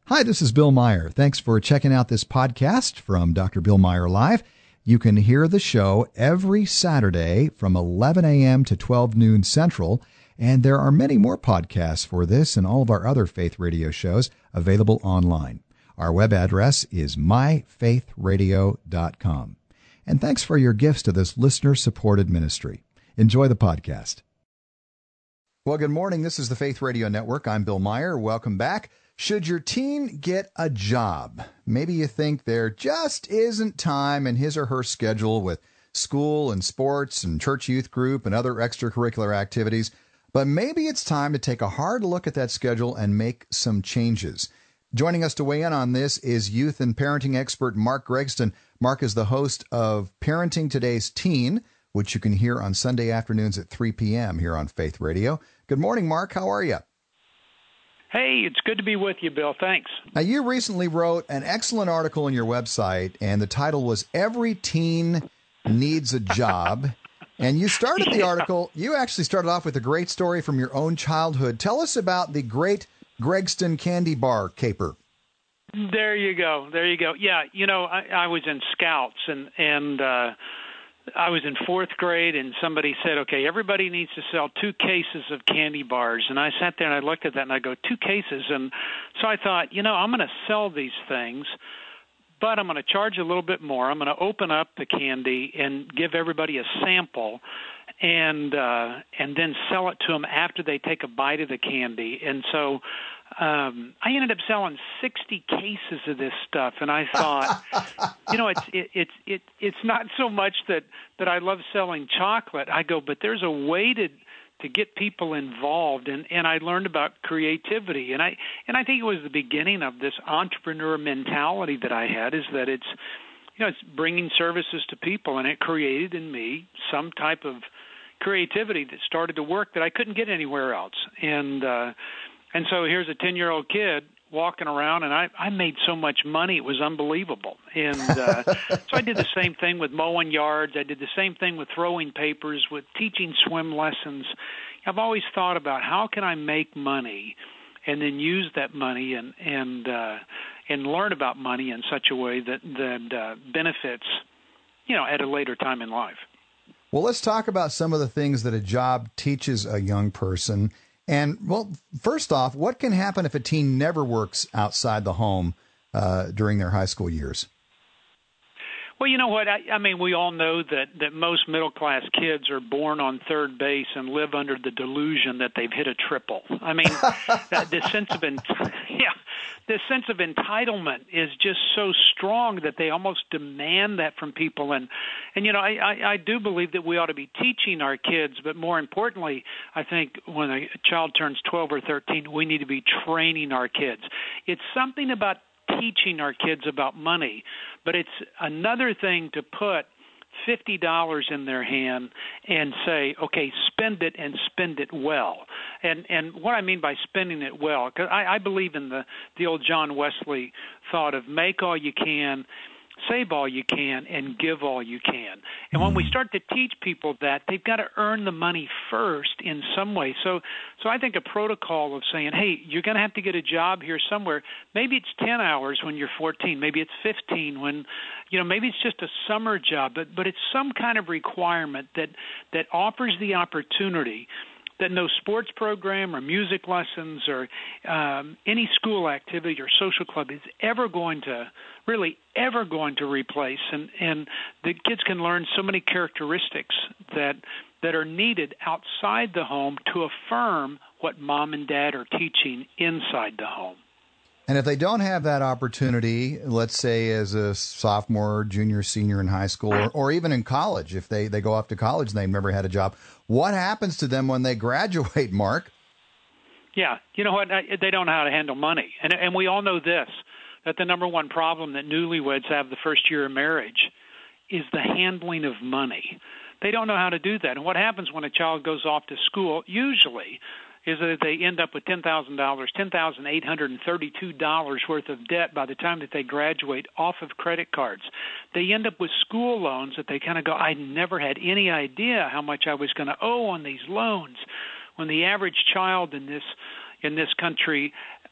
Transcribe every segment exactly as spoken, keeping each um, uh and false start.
Hi, this is Bill Meyer. Thanks for checking out this podcast from Doctor Bill Meyer Live. You can hear the show every Saturday from eleven a.m. to twelve noon Central, and there are many more podcasts for this and all of our other faith radio shows available online. Our web address is my faith radio dot com. And thanks for your gifts to this listener-supported ministry. Enjoy the podcast. Well, good morning. This is the Faith Radio Network. I'm Bill Meyer. Welcome back. Should your teen get a job? Maybe you think there just isn't time in his or her schedule with school and sports and church youth group and other extracurricular activities, but maybe it's time to take a hard look at that schedule and make some changes. Joining us to weigh in on this is youth and parenting expert Mark Gregston. Mark is the host of Parenting Today's Teen, which you can hear on Sunday afternoons at three p.m. here on Faith Radio. Good morning, Mark. How are you? Hey, it's good to be with you, Bill. Thanks. Now, you recently wrote an excellent article on your website, and the title was Every Teen Needs a Job. And you started the article, you actually started off with a great story from your own childhood. Tell us about the Great Gregston Candy Bar Caper. There you go. There you go. Yeah, you know, I, I was in Scouts, and, and uh, I was in fourth grade, and somebody said, okay, everybody needs to sell two cases of candy bars. And I sat there and I looked at that and I go, two cases? And so I thought, you know, I'm going to sell these things, but I'm going to charge a little bit more. I'm going to open up the candy and give everybody a sample and uh, and then sell it to them after they take a bite of the candy. And so um, I ended up selling sixty cases of this stuff, and I thought, you know, it's it, it's it, it's not so much that, that I love selling chocolate. I go, but there's a way to to get people involved, and, and I learned about creativity, and I and I think it was the beginning of this entrepreneur mentality that I had. Is that it's you know it's bringing services to people, and it created in me some type of creativity that started to work that I couldn't get anywhere else, and. Uh, And so here's a ten-year-old kid walking around, and I, I made so much money, it was unbelievable. And uh, so I did the same thing with mowing yards. I did the same thing with throwing papers, with teaching swim lessons. I've always thought about how can I make money and then use that money and and uh, and learn about money in such a way that, that uh, benefits, you know, at a later time in life. Well, let's talk about some of the things that a job teaches a young person. And, well, first off, what can happen if a teen never works outside the home uh, during their high school years? Well, you know what? I, I mean, we all know that, that most middle-class kids are born on third base and live under the delusion that they've hit a triple. I mean, that, the sense of ent- yeah, the sense of entitlement is just so strong that they almost demand that from people. And, and you know, I, I, I do believe that we ought to be teaching our kids, but more importantly, I think when a child turns twelve or thirteen, we need to be training our kids. It's something about teaching our kids about money, but it's another thing to put fifty dollars in their hand and say, okay, spend it and spend it well. And and what I mean by spending it well, because I, I believe in the, the old John Wesley thought of make all you can, save all you can, and give all you can. And when we start to teach people that, they've got to earn the money first in some way. So so I think a protocol of saying, hey, you're going to have to get a job here somewhere. Maybe it's ten hours when you're fourteen. Maybe it's fifteen when, you know, maybe it's just a summer job. But, but it's some kind of requirement that, that offers the opportunity that no sports program or music lessons or um, any school activity or social club is ever going to, really ever going to replace. And, and the kids can learn so many characteristics that that are needed outside the home to affirm what mom and dad are teaching inside the home. And if they don't have that opportunity, let's say as a sophomore, junior, senior in high school, or, or even in college, if they, they go off to college and they've never had a job, what happens to them when they graduate, Mark? Yeah, you know what? They don't know how to handle money. And, and we all know this, that the number one problem that newlyweds have the first year of marriage is the handling of money. They don't know how to do that. And what happens when a child goes off to school, usually, is that they end up with ten thousand dollars, ten thousand eight hundred thirty-two dollars worth of debt by the time that they graduate off of credit cards. They end up with school loans that they kind of go, I never had any idea how much I was going to owe on these loans. When the average child in this in this country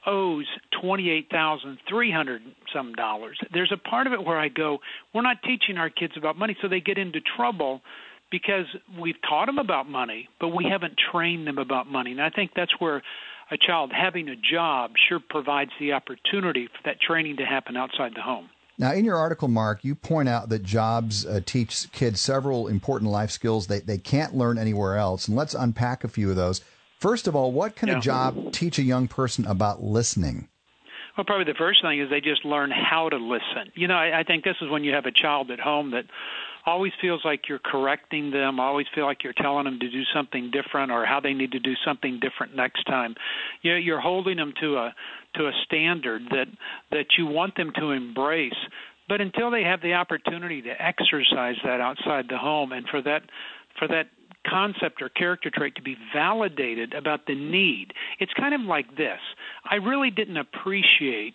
owes twenty-eight thousand three hundred some dollars. There's a part of it where I go, we're not teaching our kids about money, so they get into trouble because we've taught them about money, but we haven't trained them about money. And I think that's where a child having a job sure provides the opportunity for that training to happen outside the home. Now, in your article, Mark, you point out that jobs uh, teach kids several important life skills they, they can't learn anywhere else. And let's unpack a few of those. First of all, what can yeah. a job teach a young person about listening? Well, probably the first thing is they just learn how to listen. You know, I, I think this is when you have a child at home that always feels like you're correcting them, always feel like you're telling them to do something different or how they need to do something different next time. You know, you're holding them to a to a standard that that you want them to embrace. But until they have the opportunity to exercise that outside the home and for that for that concept or character trait to be validated about the need, it's kind of like this. I really didn't appreciate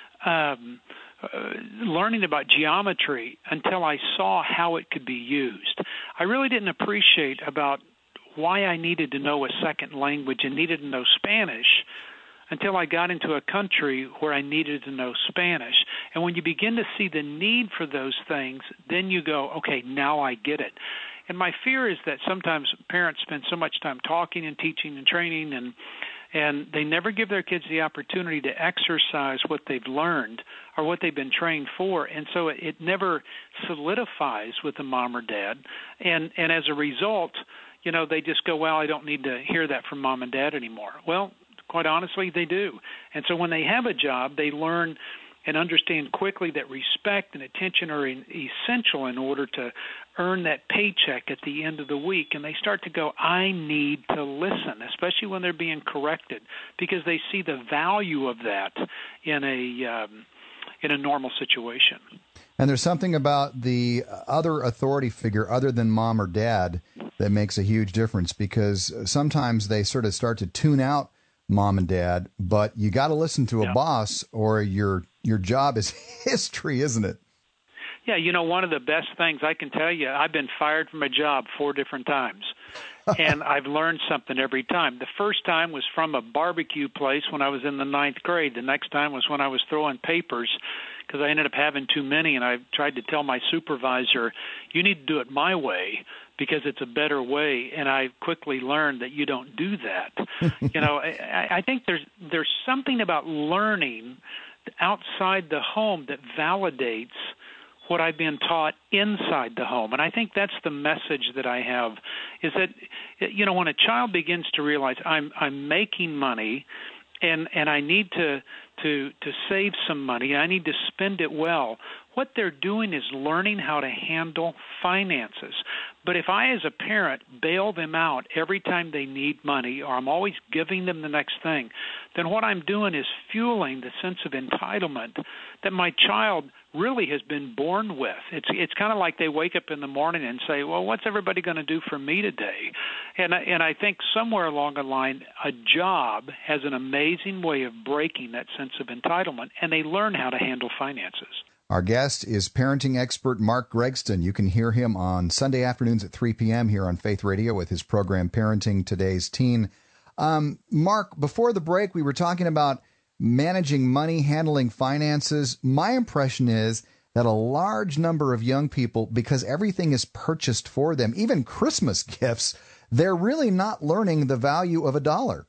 um, uh, learning about geometry until I saw how it could be used. I really didn't appreciate about why I needed to know a second language and needed to know Spanish until I got into a country where I needed to know Spanish. And when you begin to see the need for those things, then you go, okay, now I get it. And my fear is that sometimes parents spend so much time talking and teaching and training, and and they never give their kids the opportunity to exercise what they've learned or what they've been trained for. And so it, it never solidifies with the mom or dad. And, and as a result, you know, they just go, well, I don't need to hear that from mom and dad anymore. Well, quite honestly, they do. And so when they have a job, they learn and understand quickly that respect and attention are in, essential in order to earn that paycheck at the end of the week. And they start to go, I need to listen, especially when they're being corrected, because they see the value of that in a um, in a normal situation. And there's something about the other authority figure other than mom or dad that makes a huge difference, because sometimes they sort of start to tune out mom and dad, but you got to listen to a yeah. boss or your your job is history, isn't it? Yeah, you know, one of the best things I can tell you, I've been fired from a job four different times, and I've learned something every time. The first time was from a barbecue place when I was in the ninth grade. The next time was when I was throwing papers because I ended up having too many, and I tried to tell my supervisor, you need to do it my way because it's a better way, and I quickly learned that you don't do that. you know, I, I think there's there's something about learning outside the home that validates what I've been taught inside the home. And I think that's the message that I have, is that, you know, when a child begins to realize I'm I'm making money and and I need to to to save some money, I need to spend it well, what they're doing is learning how to handle finances. But if I, as a parent, bail them out every time they need money, or I'm always giving them the next thing, then what I'm doing is fueling the sense of entitlement that my child really has been born with. It's it's kind of like they wake up in the morning and say, well, what's everybody going to do for me today? And, and I think somewhere along the line, a job has an amazing way of breaking that sense of entitlement, and they learn how to handle finances. Our guest is parenting expert Mark Gregston. You can hear him on Sunday afternoons at three p.m. here on Faith Radio with his program Parenting Today's Teen. Um, Mark, before the break, we were talking about managing money, handling finances. My impression is that a large number of young people, because everything is purchased for them, even Christmas gifts, they're really not learning the value of a dollar.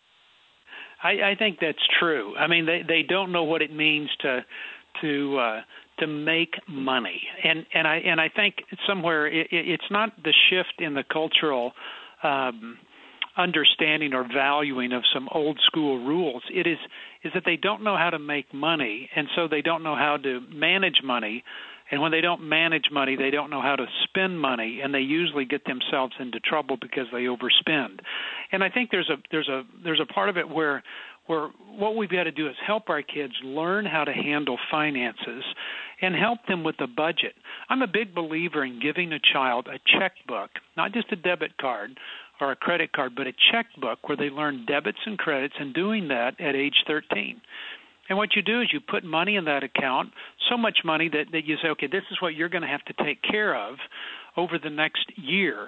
I, I think that's true. I mean, they, they don't know what it means to to uh, to make money, and and I and I think somewhere it, it's not the shift in the cultural um, understanding or valuing of some old school rules. It is is that they don't know how to make money, and so they don't know how to manage money. And when they don't manage money, they don't know how to spend money, and they usually get themselves into trouble because they overspend. And I think there's a there's a there's a part of it where where what we've got to do is help our kids learn how to handle finances and help them with a budget. I'm a big believer in giving a child a checkbook, not just a debit card or a credit card, but a checkbook where they learn debits and credits, and doing that at age thirteen. And what you do is you put money in that account, so much money that, that you say, okay, this is what you're going to have to take care of over the next year.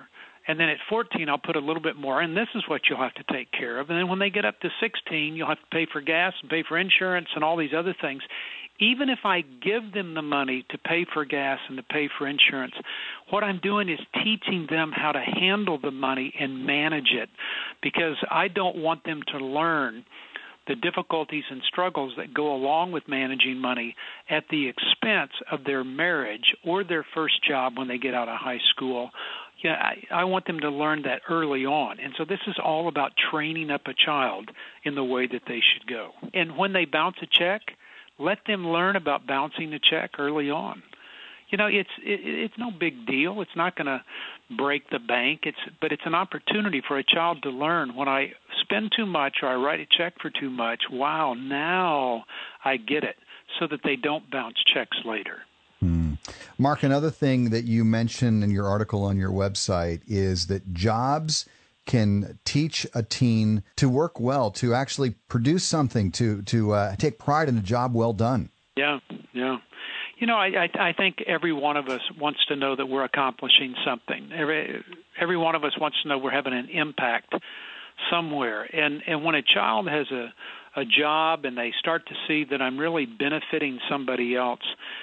And then at fourteen, I'll put a little bit more, and this is what you'll have to take care of. And then when they get up to sixteen, you'll have to pay for gas and pay for insurance and all these other things. Even if I give them the money to pay for gas and to pay for insurance, what I'm doing is teaching them how to handle the money and manage it, because I don't want them to learn the difficulties and struggles that go along with managing money at the expense of their marriage or their first job when they get out of high school. Yeah, I, I want them to learn that early on. And so this is all about training up a child in the way that they should go. And when they bounce a check, let them learn about bouncing the check early on. You know, it's it, it's no big deal. It's not going to break the bank. It's but it's an opportunity for a child to learn. When I spend too much or I write a check for too much, wow, now I get it, so that they don't bounce checks later. Hmm. Mark, another thing that you mentioned in your article on your website is that jobs can teach a teen to work well, to actually produce something, to to uh, take pride in a job well done. Yeah, yeah. You know, I, I I think every one of us wants to know that we're accomplishing something. Every every one of us wants to know we're having an impact somewhere. And and when a child has a a job and they start to see that I'm really benefiting somebody else,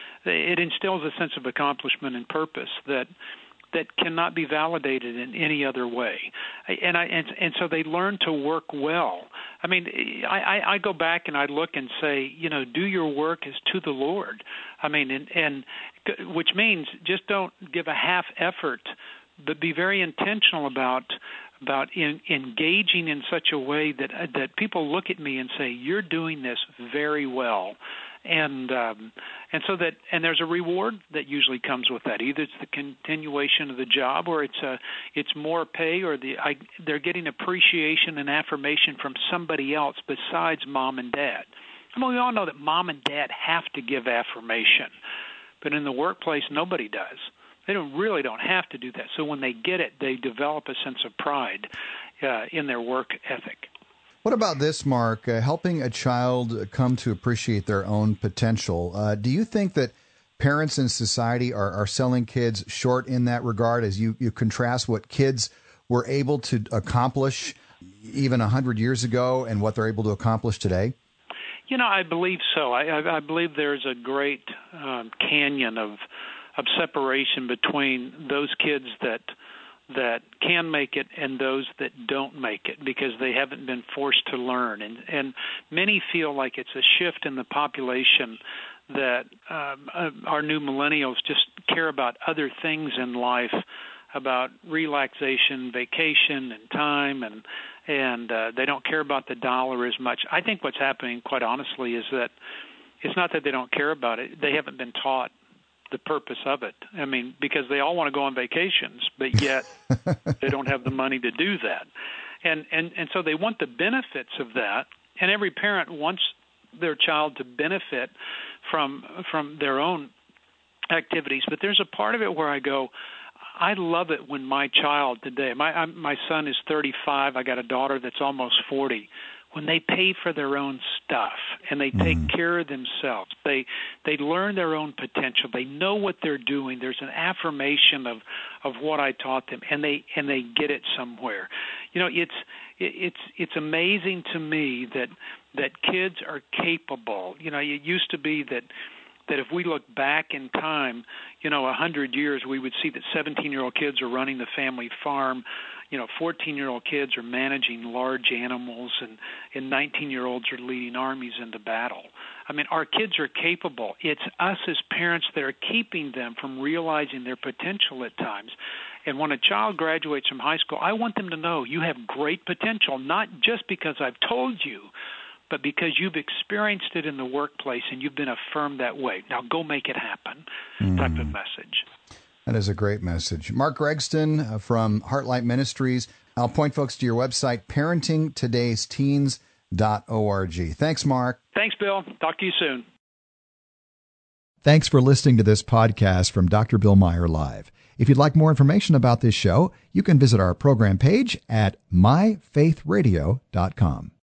it instills a sense of accomplishment and purpose that that cannot be validated in any other way. And I and, and so they learn to work well. I mean, I, I go back and I look and say, you know, do your work as to the Lord. I mean, and, and which means just don't give a half effort, but be very intentional about about in, engaging in such a way that that people look at me and say, you're doing this very well. And um, and so that and there's a reward that usually comes with that. Either it's the continuation of the job, or it's a it's more pay, or the I, they're getting appreciation and affirmation from somebody else besides mom and dad. I mean, we all know that mom and dad have to give affirmation, but in the workplace, nobody does. They don't really don't have to do that. So when they get it, they develop a sense of pride uh, in their work ethic. What about this, Mark, uh, helping a child come to appreciate their own potential? Uh, do you think that parents in society are, are selling kids short in that regard, as you, you contrast what kids were able to accomplish even one hundred years ago and what they're able to accomplish today? You know, I believe so. I, I, I believe there's a great um, canyon of of separation between those kids that that can make it and those that don't make it because they haven't been forced to learn. And, and many feel like it's a shift in the population that um, uh, our new millennials just care about other things in life, about relaxation, vacation, and time, and and uh, they don't care about the dollar as much. I think what's happening, quite honestly, is that it's not that they don't care about it. They haven't been taught the purpose of it. I mean, because they all want to go on vacations, but yet they don't have the money to do that. And, and and so they want the benefits of that, and every parent wants their child to benefit from from their own activities. But there's a part of it where I go, I love it when my child today, my I'm, my son is thirty-five, I got a daughter that's almost forty, when they pay for their own stuff and they take mm. care of themselves, they they learn their own potential. They know what they're doing. There's an affirmation of, of what I taught them, and they and they get it somewhere. You know, it's it's it's amazing to me that that kids are capable. You know, it used to be that that if we look back in time, you know, a hundred years, we would see that seventeen-year-old kids are running the family farm. You know, fourteen-year-old kids are managing large animals, and, and nineteen-year-olds are leading armies into battle. I mean, our kids are capable. It's us as parents that are keeping them from realizing their potential at times. And when a child graduates from high school, I want them to know you have great potential, not just because I've told you, but because you've experienced it in the workplace and you've been affirmed that way. Now go make it happen, mm. type of message. That is a great message. Mark Gregston from Heartlight Ministries. I'll point folks to your website, parenting todays teens dot org. Thanks, Mark. Thanks, Bill. Talk to you soon. Thanks for listening to this podcast from Doctor Bill Meyer Live. If you'd like more information about this show, you can visit our program page at my faith radio dot com.